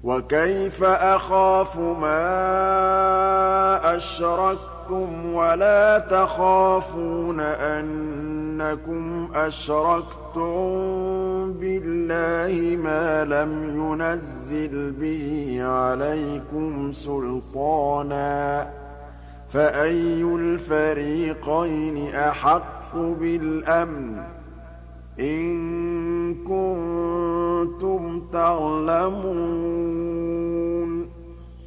وَكَيْفَ أَخَافُ مَا أَشْرَكْتُمْ وَلَا تَخَافُونَ أَنَّكُمْ أَشْرَكْتُم بِاللَّهِ مَا لَمْ يُنَزِّلْ بِهِ عَلَيْكُمْ سُلْطَانًا ۚ فَأَيُّ الْفَرِيقَيْنِ أَحَقُّ بِالْأَمْنِ ۖ إِن كُنتُمْ تَعْلَمُونَ.